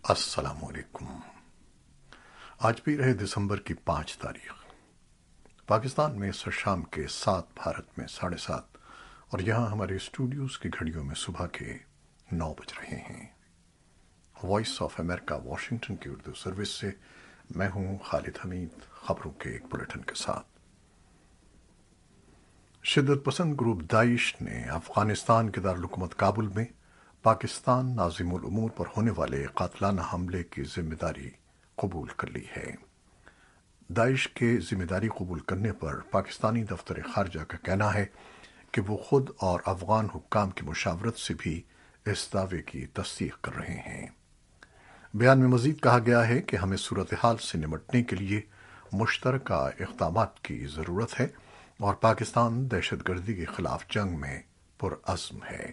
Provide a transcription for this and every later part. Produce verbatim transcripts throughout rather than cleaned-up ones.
السلام علیکم۔ آج بھی رہے دسمبر کی پانچ تاریخ۔ پاکستان میں اس شام کے سات، بھارت میں ساڑھے سات، اور یہاں ہمارے اسٹوڈیوز کی گھڑیوں میں صبح کے نو بج رہے ہیں۔ وائس آف امریکہ واشنگٹن کی اردو سروس سے میں ہوں خالد حمید، خبروں کے ایک بلیٹن کے ساتھ۔ شدت پسند گروپ داعش نے افغانستان کے دارالحکومت کابل میں پاکستان ناظم الامور پر ہونے والے قاتلانہ حملے کی ذمہ داری قبول کر لی ہے۔ داعش کے ذمہ داری قبول کرنے پر پاکستانی دفتر خارجہ کا کہنا ہے کہ وہ خود اور افغان حکام کی مشاورت سے بھی اس دعوے کی تصدیق کر رہے ہیں۔ بیان میں مزید کہا گیا ہے کہ ہمیں صورتحال سے نمٹنے کے لیے مشترکہ اقدامات کی ضرورت ہے اور پاکستان دہشت گردی کے خلاف جنگ میں پرعزم ہے۔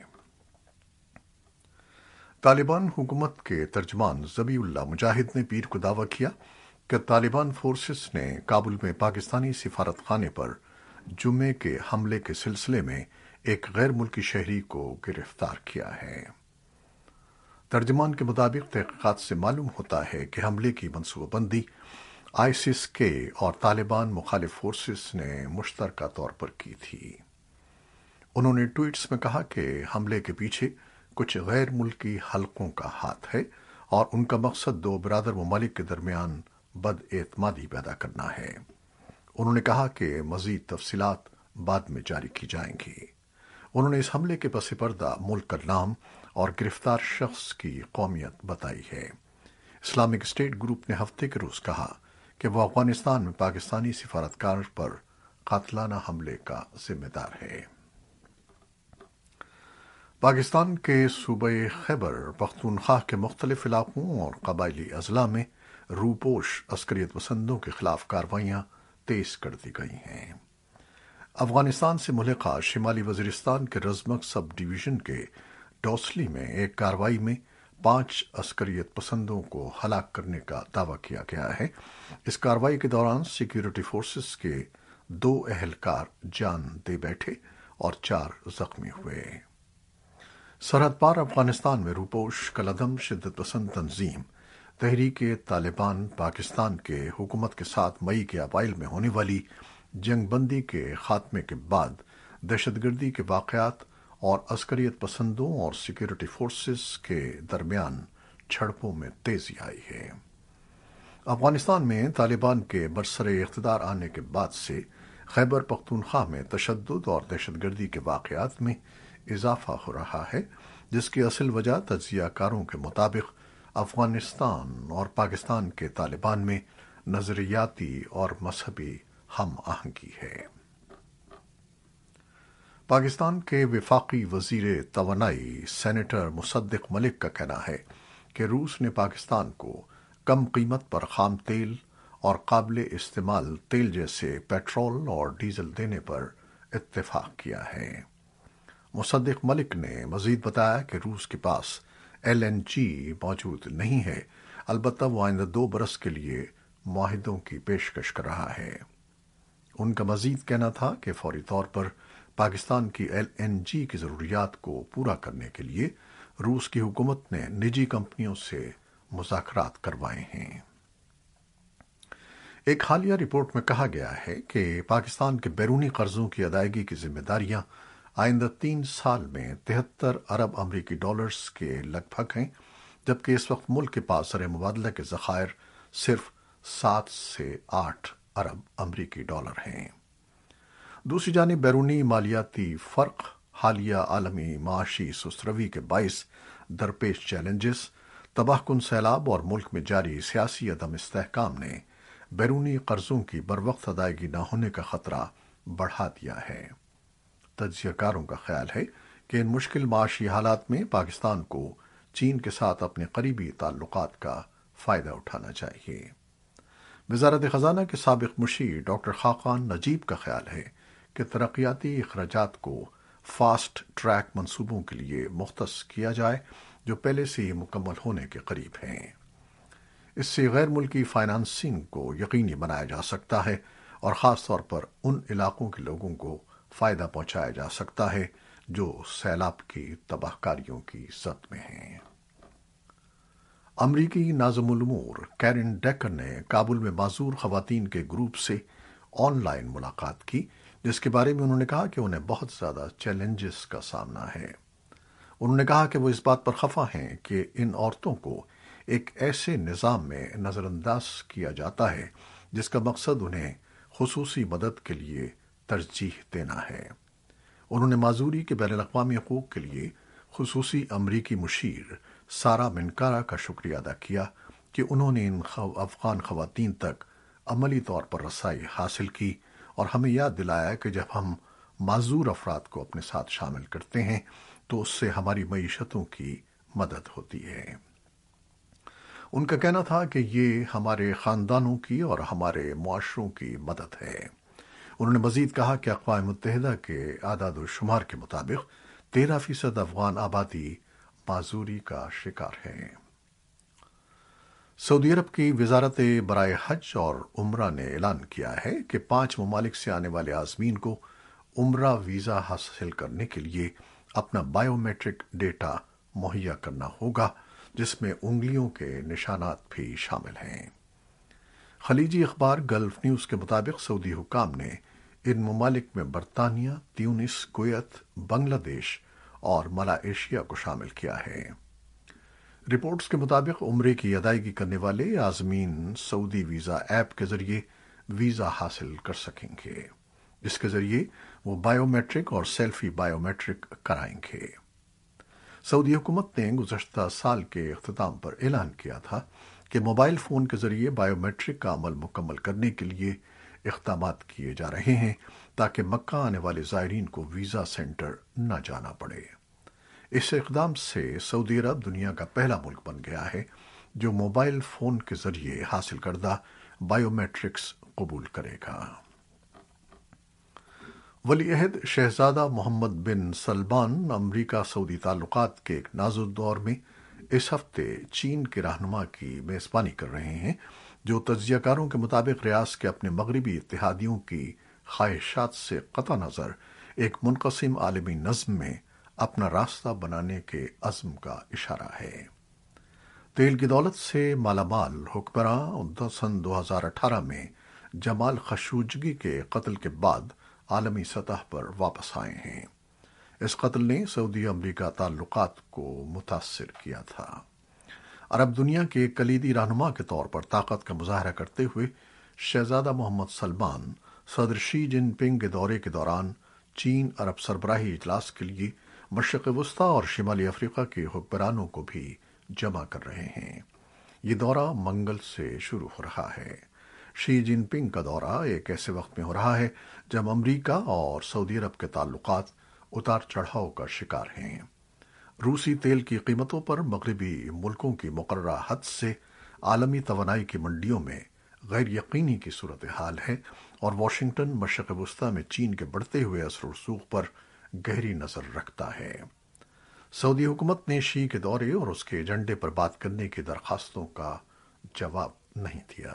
طالبان حکومت کے ترجمان ذبیح اللہ مجاہد نے پیر کو دعویٰ کیا کہ طالبان فورسز نے کابل میں پاکستانی سفارت خانے پر جمعے کے حملے کے سلسلے میں ایک غیر ملکی شہری کو گرفتار کیا ہے۔ ترجمان کے مطابق تحقیقات سے معلوم ہوتا ہے کہ حملے کی منصوبہ بندی آئیسس کے اور طالبان مخالف فورسز نے مشترکہ طور پر کی تھی۔ انہوں نے ٹویٹس میں کہا کہ حملے کے پیچھے کچھ غیر ملکی حلقوں کا ہاتھ ہے اور ان کا مقصد دو برادر ممالک کے درمیان بد اعتمادی پیدا کرنا ہے۔ انہوں نے کہا کہ مزید تفصیلات بعد میں جاری کی جائیں گی۔ انہوں نے اس حملے کے پس پردہ ملک کا نام اور گرفتار شخص کی قومیت بتائی ہے۔ اسلامک اسٹیٹ گروپ نے ہفتے کے روز کہا کہ وہ افغانستان میں پاکستانی سفارتکار پر قاتلانہ حملے کا ذمہ دار ہے۔ پاکستان کے صوبہ خیبر پختونخوا کے مختلف علاقوں اور قبائلی اضلاع میں روپوش عسکریت پسندوں کے خلاف کارروائیاں تیز کر دی گئی ہیں۔ افغانستان سے ملحقہ شمالی وزیرستان کے رزمک سب ڈویژن کے ڈوسلی میں ایک کارروائی میں پانچ عسکریت پسندوں کو ہلاک کرنے کا دعویٰ کیا گیا ہے۔ اس کارروائی کے دوران سیکیورٹی فورسز کے دو اہلکار جان دے بیٹھے اور چار زخمی ہوئے۔ سرحد پار افغانستان میں روپوش کالعدم شدت پسند تنظیم تحریک طالبان پاکستان کے حکومت کے ساتھ مئی کے اوائل میں ہونے والی جنگ بندی کے خاتمے کے بعد دہشت گردی کے واقعات اور عسکریت پسندوں اور سیکیورٹی فورسز کے درمیان جھڑپوں میں تیزی آئی ہے۔ افغانستان میں طالبان کے برسر اقتدار آنے کے بعد سے خیبر پختونخوا میں تشدد اور دہشت گردی کے واقعات میں اضافہ ہو رہا ہے، جس کی اصل وجہ تجزیہ کاروں کے مطابق افغانستان اور پاکستان کے طالبان میں نظریاتی اور مذہبی ہم آہنگی ہے۔ پاکستان کے وفاقی وزیر توانائی سینیٹر مصدق ملک کا کہنا ہے کہ روس نے پاکستان کو کم قیمت پر خام تیل اور قابل استعمال تیل جیسے پیٹرول اور ڈیزل دینے پر اتفاق کیا ہے۔ مصدق ملک نے مزید بتایا کہ روس کے پاس ایل این جی موجود نہیں ہے، البتہ وہ آئندہ دو برس کے لیے معاہدوں کی پیشکش کر رہا ہے۔ ان کا مزید کہنا تھا کہ فوری طور پر پاکستان کی ایل این جی کی ضروریات کو پورا کرنے کے لیے روس کی حکومت نے نجی کمپنیوں سے مذاکرات کروائے ہیں۔ ایک حالیہ رپورٹ میں کہا گیا ہے کہ پاکستان کے بیرونی قرضوں کی ادائیگی کی ذمہ داریاں آئندہ تین سال میں تہتر ارب امریکی ڈالرز کے لگ بھگ ہیں، جبکہ اس وقت ملک کے پاس زر مبادلہ کے ذخائر صرف سات سے آٹھ ارب امریکی ڈالر ہیں۔ دوسری جانب بیرونی مالیاتی فرق حالیہ عالمی معاشی سست روی کے باعث درپیش چیلنجز، تباہ کن سیلاب اور ملک میں جاری سیاسی عدم استحکام نے بیرونی قرضوں کی بروقت ادائیگی نہ ہونے کا خطرہ بڑھا دیا ہے۔ تجزیہ کاروں کا خیال ہے کہ ان مشکل معاشی حالات میں پاکستان کو چین کے ساتھ اپنے قریبی تعلقات کا فائدہ اٹھانا چاہیے۔ وزارت خزانہ کے سابق مشیر ڈاکٹر خاقان نجیب کا خیال ہے کہ ترقیاتی اخراجات کو فاسٹ ٹریک منصوبوں کے لیے مختص کیا جائے جو پہلے سے ہی مکمل ہونے کے قریب ہیں۔ اس سے غیر ملکی فائنانسنگ کو یقینی بنایا جا سکتا ہے اور خاص طور پر ان علاقوں کے لوگوں کو فائدہ پہنچایا جا سکتا ہے جو سیلاب کی تباہ کاریوں کی زد میں ہیں۔ امریکی ناظم الامور کیرن ڈیکر نے کابل میں معذور خواتین کے گروپ سے آن لائن ملاقات کی، جس کے بارے میں انہوں نے کہا کہ انہیں بہت زیادہ چیلنجز کا سامنا ہے۔ انہوں نے کہا کہ وہ اس بات پر خفا ہیں کہ ان عورتوں کو ایک ایسے نظام میں نظر انداز کیا جاتا ہے جس کا مقصد انہیں خصوصی مدد کے لیے ترجیح دینا ہے۔ انہوں نے معذوری کے بین الاقوامی حقوق کے لیے خصوصی امریکی مشیر سارا منکارا کا شکریہ ادا کیا کہ انہوں نے ان خو- افغان خواتین تک عملی طور پر رسائی حاصل کی اور ہمیں یاد دلایا کہ جب ہم معذور افراد کو اپنے ساتھ شامل کرتے ہیں تو اس سے ہماری معیشتوں کی مدد ہوتی ہے۔ ان کا کہنا تھا کہ یہ ہمارے خاندانوں کی اور ہمارے معاشروں کی مدد ہے۔ انہوں نے مزید کہا کہ اقوام متحدہ کے اعداد و شمار کے مطابق تیرہ فیصد افغان آبادی معذوری کا شکار ہے۔ سعودی عرب کی وزارت برائے حج اور عمرہ نے اعلان کیا ہے کہ پانچ ممالک سے آنے والے عازمین کو عمرہ ویزا حاصل کرنے کے لیے اپنا بائیو میٹرک ڈیٹا مہیا کرنا ہوگا، جس میں انگلیوں کے نشانات بھی شامل ہیں۔ خلیجی اخبار گلف نیوز کے مطابق سعودی حکام نے ان ممالک میں برطانیہ، تیونس، کویت، بنگلہ دیش اور ملائیشیا کو شامل کیا ہے۔ رپورٹس کے مطابق عمرے کی ادائیگی کرنے والے عازمین سعودی ویزا ایپ کے ذریعے ویزا حاصل کر سکیں گے، جس کے ذریعے وہ بائیو میٹرک اور سیلفی بائیو میٹرک کرائیں گے۔ سعودی حکومت نے گزشتہ سال کے اختتام پر اعلان کیا تھا کہ موبائل فون کے ذریعے بائیو میٹرک کا عمل مکمل کرنے کے لیے اقدامات کیے جا رہے ہیں تاکہ مکہ آنے والے زائرین کو ویزا سینٹر نہ جانا پڑے۔ اس اقدام سے سعودی عرب دنیا کا پہلا ملک بن گیا ہے جو موبائل فون کے ذریعے حاصل کردہ بائیو میٹرکس قبول کرے گا۔ ولی عہد شہزادہ محمد بن سلمان امریکہ سعودی تعلقات کے ایک نازک دور میں اس ہفتے چین کے رہنما کی میزبانی کر رہے ہیں، جو تجزیہ کاروں کے مطابق ریاض کے اپنے مغربی اتحادیوں کی خواہشات سے قطع نظر ایک منقسم عالمی نظم میں اپنا راستہ بنانے کے عزم کا اشارہ ہے۔ تیل کی دولت سے مالا مال حکمراں سن دو ہزار اٹھارہ میں جمال خشوگی کے قتل کے بعد عالمی سطح پر واپس آئے ہیں۔ اس قتل نے سعودی امریکہ تعلقات کو متاثر کیا تھا۔ عرب دنیا کے کلیدی رہنما کے طور پر طاقت کا مظاہرہ کرتے ہوئے شہزادہ محمد سلمان صدر شی جن پنگ کے دورے کے دوران چین عرب سربراہی اجلاس کے لیے مشرق وسطی اور شمالی افریقہ کے حکمرانوں کو بھی جمع کر رہے ہیں۔ یہ دورہ منگل سے شروع ہو رہا ہے۔ شی جن پنگ کا دورہ ایک ایسے وقت میں ہو رہا ہے جب امریکہ اور سعودی عرب کے تعلقات اتار چڑھاؤ کا شکار ہیں۔ روسی تیل کی قیمتوں پر مغربی ملکوں کی مقررہ حد سے عالمی توانائی کی منڈیوں میں غیر یقینی کی صورتحال ہے اور واشنگٹن مشرق وسطی میں چین کے بڑھتے ہوئے اثر و رسوخ پر گہری نظر رکھتا ہے۔ سعودی حکومت نے شی کے دورے اور اس کے ایجنڈے پر بات کرنے کی درخواستوں کا جواب نہیں دیا۔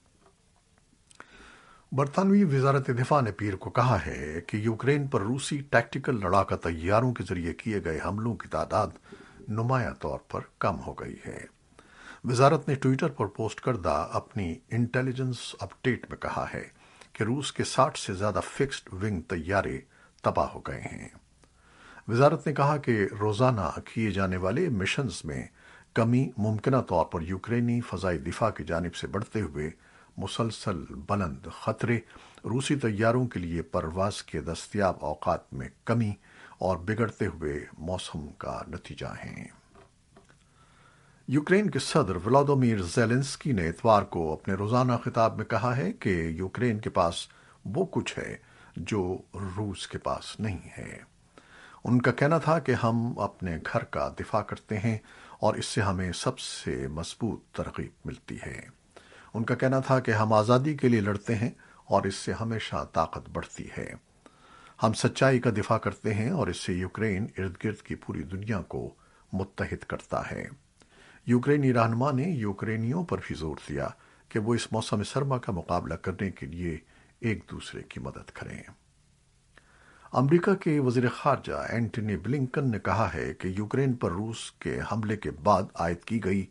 برطانوی وزارت دفاع نے پیر کو کہا ہے کہ یوکرین پر روسی ٹیکٹیکل لڑاکا طیاروں کے ذریعے کیے گئے حملوں کی تعداد نمایاں طور پر کم ہو گئی ہے۔ وزارت نے ٹوئٹر پر پوسٹ کردہ اپنی انٹیلیجنس اپ ڈیٹ میں کہا ہے کہ روس کے ساٹھ سے زیادہ فکسڈ ونگ طیارے تباہ ہو گئے ہیں۔ وزارت نے کہا کہ روزانہ کیے جانے والے مشنز میں کمی ممکنہ طور پر یوکرینی فضائی دفاع کی جانب سے بڑھتے ہوئے مسلسل بلند خطرے، روسی طیاروں کے لیے پرواز کے دستیاب اوقات میں کمی اور بگڑتے ہوئے موسم کا نتیجہ ہیں۔ یوکرین کے صدر ولادیمیر زیلنسکی نے اتوار کو اپنے روزانہ خطاب میں کہا ہے کہ یوکرین کے پاس وہ کچھ ہے جو روس کے پاس نہیں ہے۔ ان کا کہنا تھا کہ ہم اپنے گھر کا دفاع کرتے ہیں اور اس سے ہمیں سب سے مضبوط ترغیب ملتی ہے۔ ان کا کہنا تھا کہ ہم آزادی کے لیے لڑتے ہیں اور اس سے ہمیشہ طاقت بڑھتی ہے۔ ہم سچائی کا دفاع کرتے ہیں اور اس سے یوکرین ارد گرد کی پوری دنیا کو متحد کرتا ہے۔ یوکرینی رہنما نے یوکرینیوں پر بھی زور دیا کہ وہ اس موسم سرما کا مقابلہ کرنے کے لیے ایک دوسرے کی مدد کریں۔ امریکہ کے وزیر خارجہ اینٹونی بلنکن نے کہا ہے کہ یوکرین پر روس کے حملے کے بعد عائد کی گئی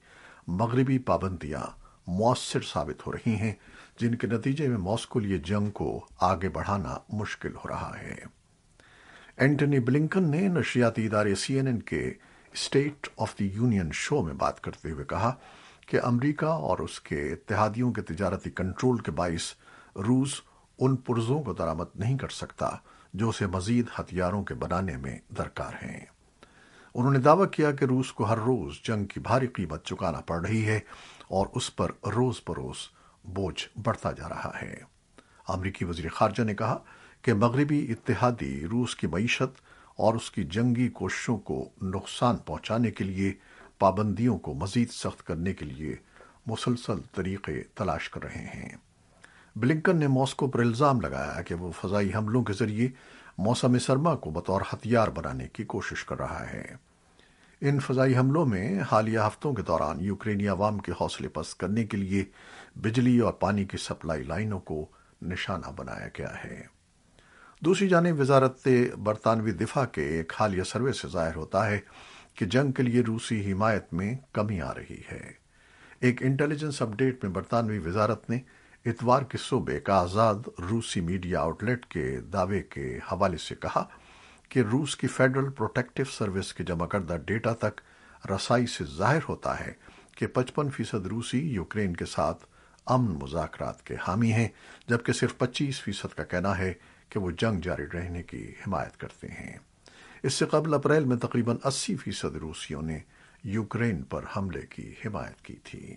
مغربی پابندیاں مؤثر ثابت ہو رہی ہیں، جن کے نتیجے میں ماسکو یہ جنگ کو آگے بڑھانا مشکل ہو رہا ہے۔ اینٹنی بلنکن نے نشریاتی ادارے سی این این کے state of the union show میں بات کرتے ہوئے کہا کہ امریکہ اور اس کے اتحادیوں کے تجارتی کنٹرول کے باعث روس ان پرزوں کو درآمد نہیں کر سکتا جو اسے مزید ہتھیاروں کے بنانے میں درکار ہیں۔ انہوں نے دعویٰ کیا کہ روس کو ہر روز جنگ کی بھاری قیمت چکانا پڑ رہی ہے اور اس پر روز بروز بوجھ بڑھتا جا رہا ہے۔ امریکی وزیر خارجہ نے کہا کہ مغربی اتحادی روس کی معیشت اور اس کی جنگی کوششوں کو نقصان پہنچانے کے لیے پابندیوں کو مزید سخت کرنے کے لیے مسلسل طریقے تلاش کر رہے ہیں۔ بلنکن نے ماسکو پر الزام لگایا کہ وہ فضائی حملوں کے ذریعے موسم سرما کو بطور ہتھیار بنانے کی کوشش کر رہا ہے۔ ان فضائی حملوں میں حالیہ ہفتوں کے دوران یوکرینی عوام کے حوصلے پست کرنے کے لیے بجلی اور پانی کی سپلائی لائنوں کو نشانہ بنایا گیا ہے۔ دوسری جانب وزارت برطانوی دفاع کے ایک حالیہ سروے سے ظاہر ہوتا ہے کہ جنگ کے لیے روسی حمایت میں کمی آ رہی ہے۔ ایک انٹیلیجنس اپ ڈیٹ میں برطانوی وزارت نے اتوار کی صبح ایک آزاد روسی میڈیا آؤٹ لیٹ کے دعوے کے حوالے سے کہا کہ روس کی فیڈرل پروٹیکٹیو سروس کے جمع کردہ ڈیٹا تک رسائی سے ظاہر ہوتا ہے کہ پچپن فیصد روسی یوکرین کے ساتھ امن مذاکرات کے حامی ہیں، جبکہ صرف پچیس فیصد کا کہنا ہے کہ وہ جنگ جاری رہنے کی حمایت کرتے ہیں۔ اس سے قبل اپریل میں تقریباً اسی فیصد روسیوں نے یوکرین پر حملے کی حمایت کی تھی۔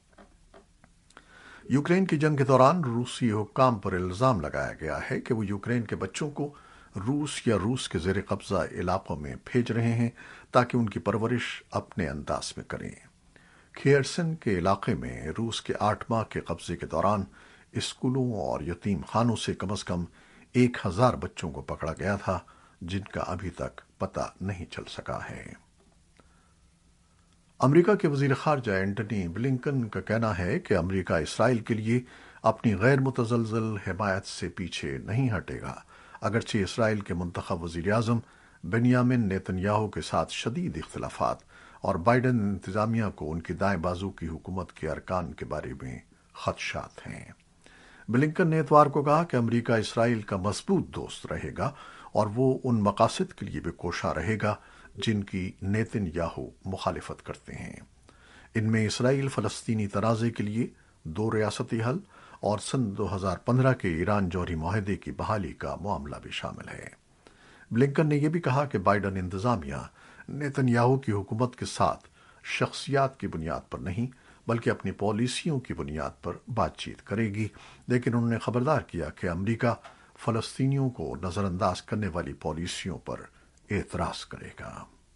یوکرین کی جنگ کے دوران روسی حکام پر الزام لگایا گیا ہے کہ وہ یوکرین کے بچوں کو روس یا روس کے زیر قبضہ علاقوں میں بھیج رہے ہیں تاکہ ان کی پرورش اپنے انداز میں کریں۔ کھیرسن کے علاقے میں روس کے آٹھ ماہ کے قبضے کے دوران اسکولوں اور یتیم خانوں سے کم از کم ایک ہزار بچوں کو پکڑا گیا تھا، جن کا ابھی تک پتہ نہیں چل سکا ہے۔ امریکہ کے وزیر خارجہ اینٹنی بلنکن کا کہنا ہے کہ امریکہ اسرائیل کے لیے اپنی غیر متزلزل حمایت سے پیچھے نہیں ہٹے گا، اگرچہ اسرائیل کے منتخب وزیر اعظم بنیامن نیتن یاہو کے ساتھ شدید اختلافات اور بائیڈن انتظامیہ کو ان کی دائیں بازو کی حکومت کے ارکان کے بارے میں خدشات ہیں۔ بلنکن نے اتوار کو کہا کہ امریکہ اسرائیل کا مضبوط دوست رہے گا اور وہ ان مقاصد کے لیے بھی کوشاں رہے گا جن کی نیتن یاہو مخالفت کرتے ہیں۔ ان میں اسرائیل فلسطینی تنازع کے لیے دو ریاستی حل اور سن دو ہزار پندرہ کے ایران جوہری معاہدے کی بحالی کا معاملہ بھی شامل ہے۔ بلنکن نے یہ بھی کہا کہ بائیڈن انتظامیہ نیتن یاہو کی حکومت کے ساتھ شخصیات کی بنیاد پر نہیں بلکہ اپنی پالیسیوں کی بنیاد پر بات چیت کرے گی، لیکن انہوں نے خبردار کیا کہ امریکہ فلسطینیوں کو نظر انداز کرنے والی پالیسیوں پر اعتراض کرے گا۔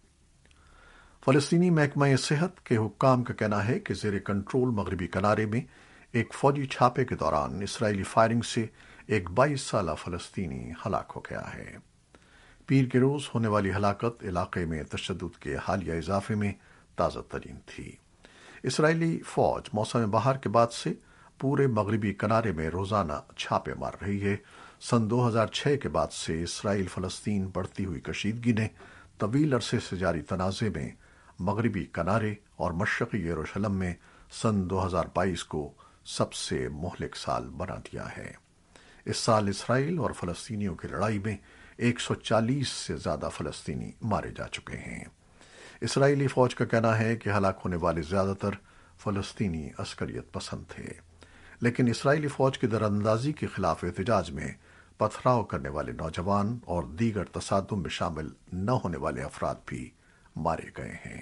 فلسطینی محکمہ صحت کے حکام کا کہنا ہے کہ زیر کنٹرول مغربی کنارے میں ایک فوجی چھاپے کے دوران اسرائیلی فائرنگ سے ایک بائیس سالہ فلسطینی ہلاک ہو گیا ہے۔ پیر کے روز ہونے والی ہلاکت علاقے میں تشدد کے حالیہ اضافے میں تازہ ترین تھی۔ اسرائیلی فوج موسم بہار کے بعد سے پورے مغربی کنارے میں روزانہ چھاپے مار رہی ہے۔ سن دو ہزار چھ کے بعد سے اسرائیل فلسطین بڑھتی ہوئی کشیدگی نے طویل عرصے سے جاری تنازع میں مغربی کنارے اور مشرقی یروشلم میں سن دو ہزار بائیس کو سب سے مہلک سال بنا دیا ہے۔ اس سال اسرائیل اور فلسطینیوں کی لڑائی میں ایک سو چالیس سے زیادہ فلسطینی مارے جا چکے ہیں۔ اسرائیلی فوج کا کہنا ہے کہ ہلاک ہونے والے زیادہ تر فلسطینی عسکریت پسند تھے، لیکن اسرائیلی فوج کی دراندازی کے خلاف احتجاج میں پتھراؤ کرنے والے نوجوان اور دیگر تصادم میں شامل نہ ہونے والے افراد بھی مارے گئے ہیں۔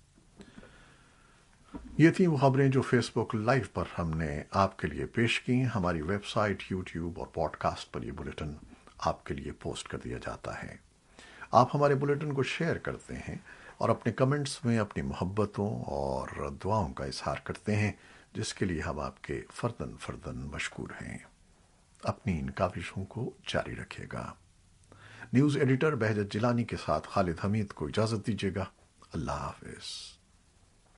یہ تھیں وہ خبریں جو فیس بک لائیو پر ہم نے آپ کے لیے پیش کی۔ ہماری ویب سائٹ، یوٹیوب اور پوڈ کاسٹ پر یہ بلیٹن آپ کے لیے پوسٹ کر دیا جاتا ہے۔ آپ ہمارے بلیٹن کو شیئر کرتے ہیں اور اپنے کمنٹس میں اپنی محبتوں اور دعاؤں کا اظہار کرتے ہیں، جس کے لیے ہم آپ کے فرداً فرداً مشکور ہیں۔ اپنی ان کاوشوں کو جاری رکھیے گا۔ نیوز ایڈیٹر بہجت جیلانی کے ساتھ خالد حمید کو اجازت دیجیے گا۔ اللہ حافظ۔